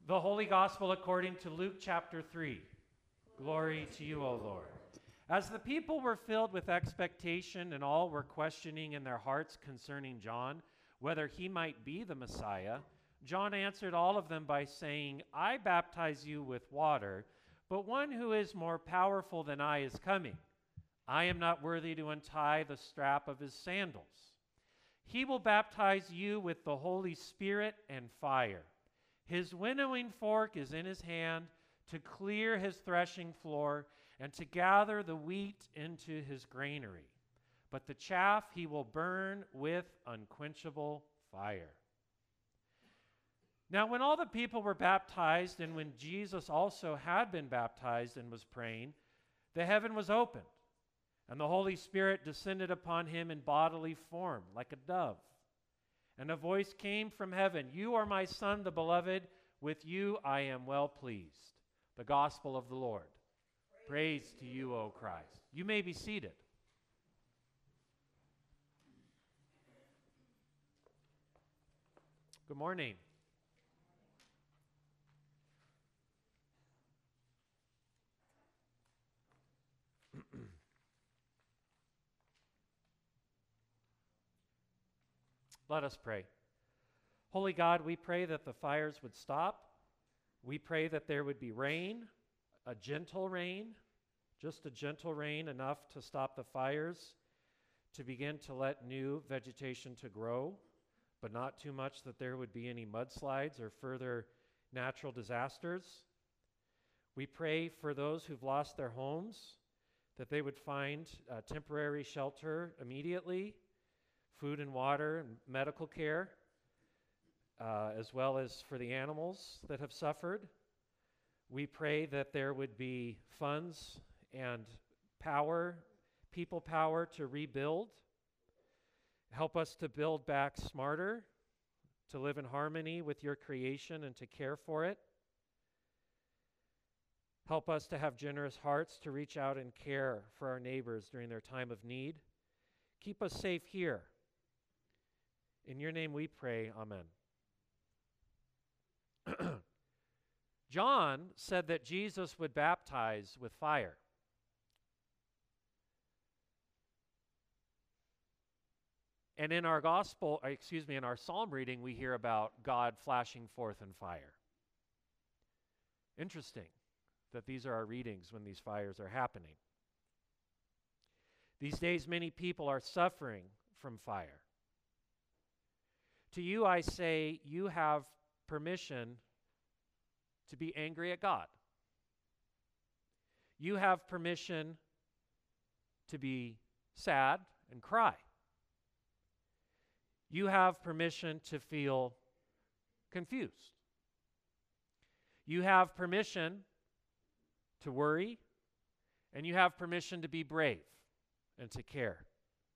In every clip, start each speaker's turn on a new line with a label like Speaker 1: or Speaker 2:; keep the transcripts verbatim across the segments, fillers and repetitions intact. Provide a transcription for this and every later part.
Speaker 1: The Holy Gospel according to Luke chapter three. Glory to you, O Lord. As the people were filled with expectation and all were questioning in their hearts concerning John, whether he might be the Messiah, John answered all of them by saying, I baptize you with water, but one who is more powerful than I is coming. I am not worthy to untie the strap of his sandals. He will baptize you with the Holy Spirit and fire. His winnowing fork is in his hand to clear his threshing floor and to gather the wheat into his granary. But the chaff he will burn with unquenchable fire. Now, when all the people were baptized, and when Jesus also had been baptized and was praying, the heaven was opened, and the Holy Spirit descended upon him in bodily form, like a dove. And a voice came from heaven, You are my Son, the Beloved. With you I am well pleased. The gospel of the Lord. Praise, Praise to you, O Christ. You may be seated. Good morning. Let us pray. Holy God, we pray that the fires would stop. We pray that there would be rain, a gentle rain, just a gentle rain, enough to stop the fires, to begin to let new vegetation to grow, but not too much that there would be any mudslides or further natural disasters. We pray for those who've lost their homes, that they would find uh, temporary shelter immediately, food and water and medical care, uh, as well as for the animals that have suffered. We pray that there would be funds and power, people power to rebuild. Help us to build back smarter, to live in harmony with your creation and to care for it. Help us to have generous hearts to reach out and care for our neighbors during their time of need. Keep us safe here. In your name we pray, amen. John said that Jesus would baptize with fire. And in our gospel, uh, excuse me, in our psalm reading, we hear about God flashing forth in fire. Interesting that these are our readings when these fires are happening. These days, many people are suffering from fire. To you, I say, you have permission to be angry at God. You have permission to be sad and cry. You have permission to feel confused. You have permission to worry, and you have permission to be brave and to care.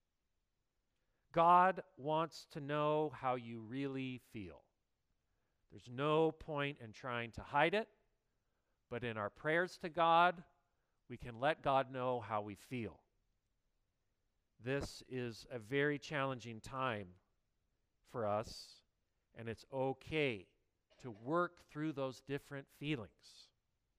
Speaker 1: God wants to know how you really feel. There's no point in trying to hide it, but in our prayers to God, we can let God know how we feel. This is a very challenging time for us, and it's okay to work through those different feelings.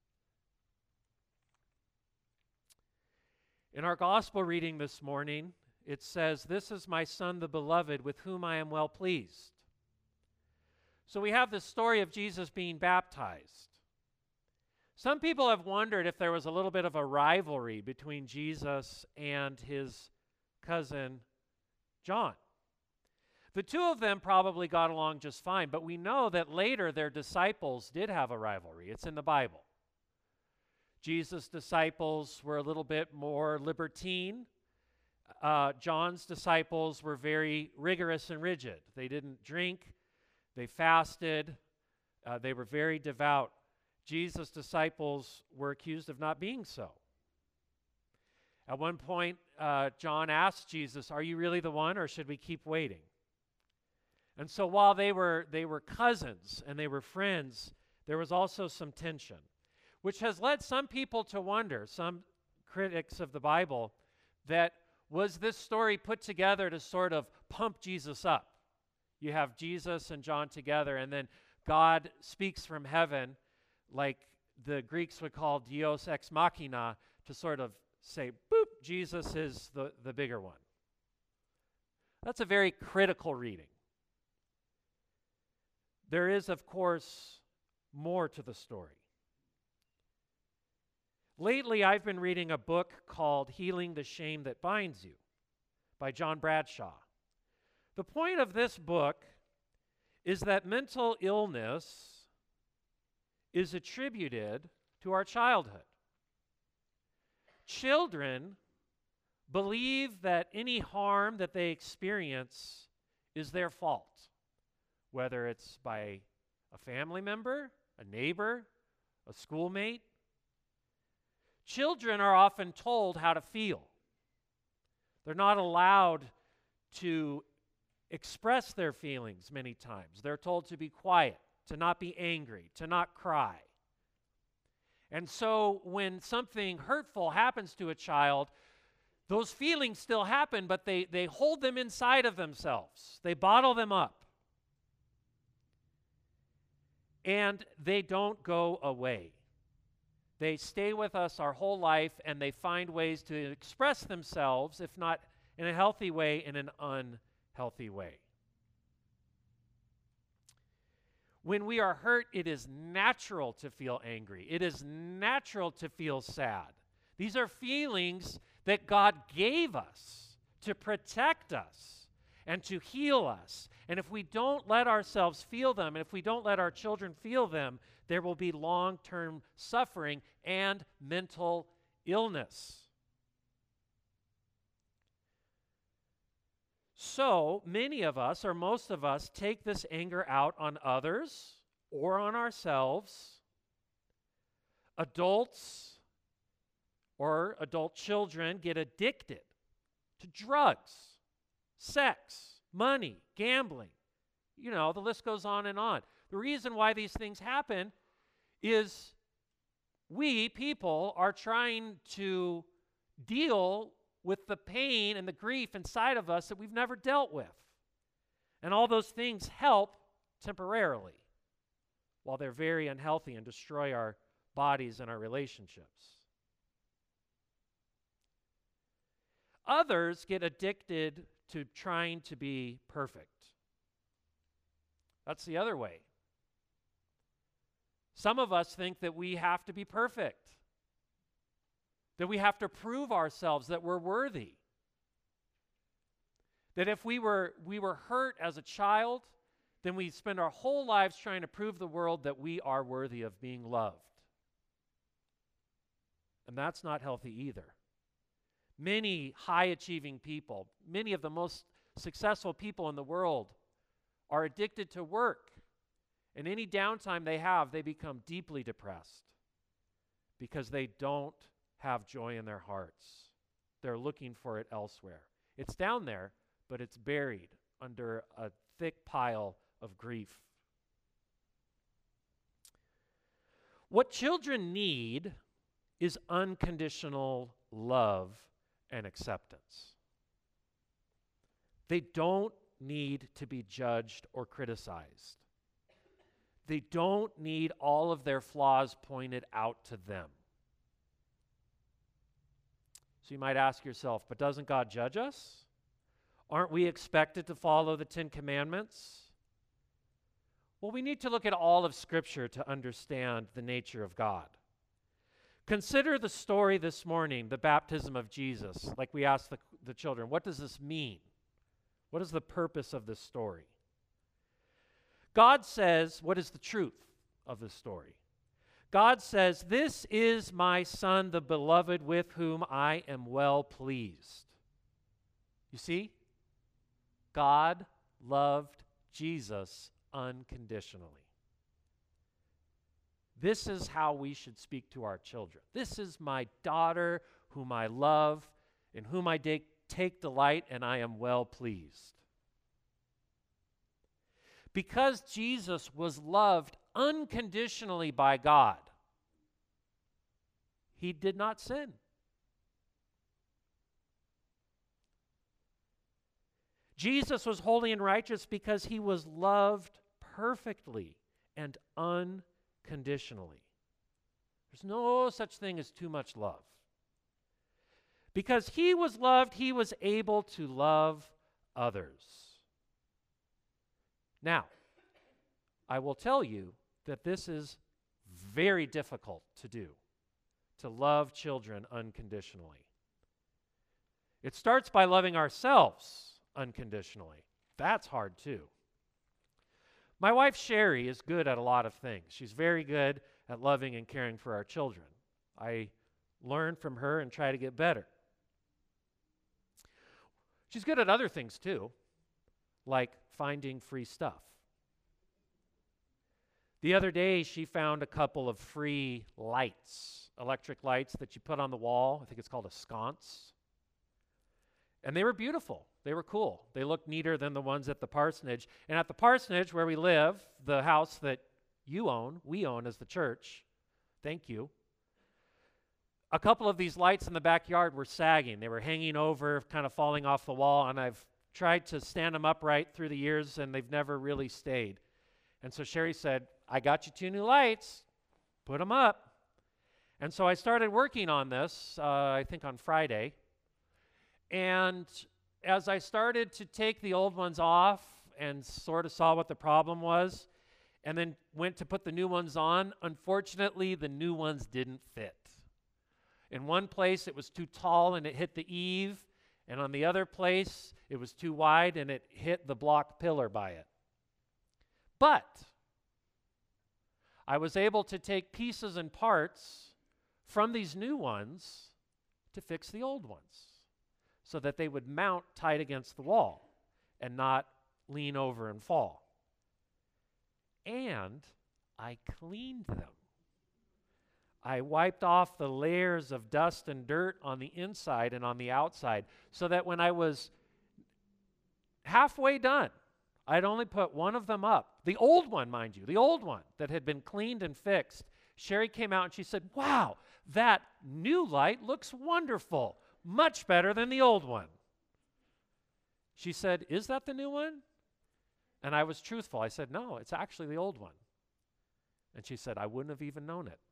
Speaker 1: In our gospel reading this morning, it says, This is my Son, the Beloved, with whom I am well pleased. So we have this story of Jesus being baptized. Some people have wondered if there was a little bit of a rivalry between Jesus and his cousin John. The two of them probably got along just fine, but we know that later their disciples did have a rivalry. It's in the Bible. Jesus' disciples were a little bit more libertine. Uh, John's disciples were very rigorous and rigid. They didn't drink. They fasted. Uh, they were very devout. Jesus' disciples were accused of not being so. At one point, uh, John asked Jesus, Are you really the one, or should we keep waiting? And so while they were, they were cousins and they were friends, there was also some tension, which has led some people to wonder, some critics of the Bible, that was this story put together to sort of pump Jesus up? You have Jesus and John together, and then God speaks from heaven, like the Greeks would call Deus ex machina, to sort of say, boop, Jesus is the, the bigger one. That's a very critical reading. There is, of course, more to the story. Lately, I've been reading a book called Healing the Shame That Binds You by John Bradshaw. The point of this book is that mental illness is attributed to our childhood. Children believe that any harm that they experience is their fault, whether it's by a family member, a neighbor, a schoolmate. Children are often told how to feel. They're not allowed to express their feelings many times. They're told to be quiet, to not be angry, to not cry. And so when something hurtful happens to a child, those feelings still happen, but they, they hold them inside of themselves. They bottle them up. And they don't go away. They stay with us our whole life, and they find ways to express themselves, if not in a healthy way, in an unhealthy way. When we are hurt, it is natural to feel angry. It is natural to feel sad. These are feelings that God gave us to protect us and to heal us. And if we don't let ourselves feel them, and if we don't let our children feel them, there will be long-term suffering and mental illness. So many of us, or most of us, take this anger out on others or on ourselves. Adults or adult children get addicted to drugs, sex, money, gambling. You know, the list goes on and on. The reason why these things happen is we, people, are trying to deal with the pain and the grief inside of us that we've never dealt with. And all those things help temporarily while they're very unhealthy and destroy our bodies and our relationships. Others get addicted to trying to be perfect. That's the other way. Some of us think that we have to be perfect, that we have to prove ourselves that we're worthy. That if we were, we were hurt as a child, then we spend our whole lives trying to prove the world that we are worthy of being loved. And that's not healthy either. Many high-achieving people, many of the most successful people in the world are addicted to work. And any downtime they have, they become deeply depressed because they don't have joy in their hearts. They're looking for it elsewhere. It's down there, but it's buried under a thick pile of grief. What children need is unconditional love and acceptance. They don't need to be judged or criticized. They don't need all of their flaws pointed out to them. So you might ask yourself, but doesn't God judge us? Aren't we expected to follow the Ten Commandments? Well, we need to look at all of Scripture to understand the nature of God. Consider the story this morning, the baptism of Jesus, like we asked the, the children. What does this mean? What is the purpose of this story? God says, what is the truth of the story? God says, "This is my Son, the beloved, with whom I am well pleased." You see? God loved Jesus unconditionally. This is how we should speak to our children. "This is my daughter, whom I love, in whom I de- take delight, and I am well pleased." Because Jesus was loved unconditionally by God, he did not sin. Jesus was holy and righteous because he was loved perfectly and unconditionally. There's no such thing as too much love. Because he was loved, he was able to love others. Now, I will tell you that this is very difficult to do, to love children unconditionally. It starts by loving ourselves unconditionally. That's hard too. My wife Sherry is good at a lot of things. She's very good at loving and caring for our children. I learn from her and try to get better. She's good at other things too, like finding free stuff. The other day, she found a couple of free lights, electric lights that you put on the wall. I think it's called a sconce. And they were beautiful. They were cool. They looked neater than the ones at the parsonage. And at the parsonage where we live, the house that you own, we own as the church, thank you, a couple of these lights in the backyard were sagging. They were hanging over, kind of falling off the wall, and I've tried to stand them upright through the years, and they've never really stayed. And so Sherry said, I got you two new lights. Put them up. And so I started working on this, uh, I think on Friday. And as I started to take the old ones off and sort of saw what the problem was, and then went to put the new ones on, unfortunately, the new ones didn't fit. In one place, it was too tall and it hit the eave, and on the other place, it was too wide and it hit the block pillar by it. But I was able to take pieces and parts from these new ones to fix the old ones so that they would mount tight against the wall and not lean over and fall. And I cleaned them. I wiped off the layers of dust and dirt on the inside and on the outside so that when I was halfway done, I'd only put one of them up. The old one, mind you, the old one that had been cleaned and fixed. Sherry came out and she said, wow, that new light looks wonderful, much better than the old one. She said, is that the new one? And I was truthful. I said, no, it's actually the old one. And she said, I wouldn't have even known it.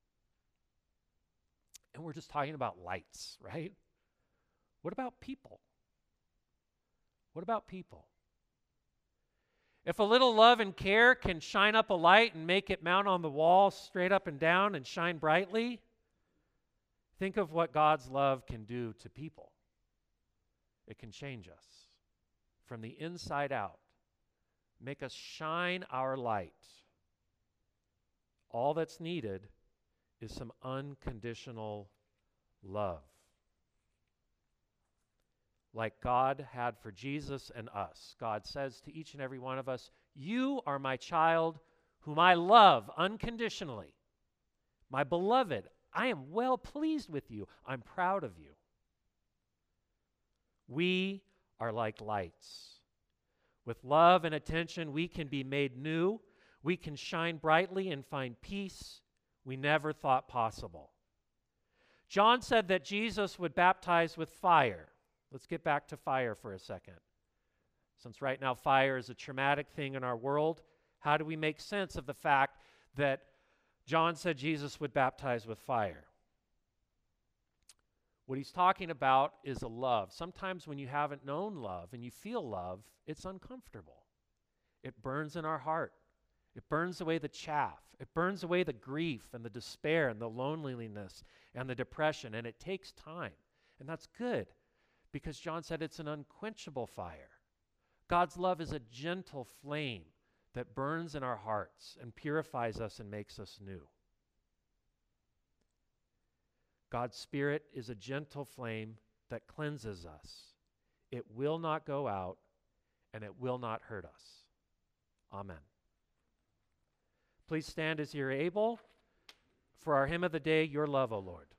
Speaker 1: And we're just talking about lights, right? What about people? What about people? If a little love and care can shine up a light and make it mount on the wall straight up and down and shine brightly, think of what God's love can do to people. It can change us from the inside out, make us shine our light. All that's needed is some unconditional love. Like God had for Jesus and us. God says to each and every one of us, you are my child whom I love unconditionally. My beloved, I am well pleased with you. I'm proud of you. We are like lights. With love and attention, we can be made new. We can shine brightly and find peace we never thought possible. John said that Jesus would baptize with fire. Let's get back to fire for a second. Since right now fire is a traumatic thing in our world, how do we make sense of the fact that John said Jesus would baptize with fire? What he's talking about is a love. Sometimes when you haven't known love and you feel love, it's uncomfortable. It burns in our heart. It burns away the chaff. It burns away the grief and the despair and the loneliness and the depression, and it takes time. And that's good because John said it's an unquenchable fire. God's love is a gentle flame that burns in our hearts and purifies us and makes us new. God's Spirit is a gentle flame that cleanses us. It will not go out, and it will not hurt us. Amen. Please stand as you're able for our hymn of the day, Your Love, O Lord.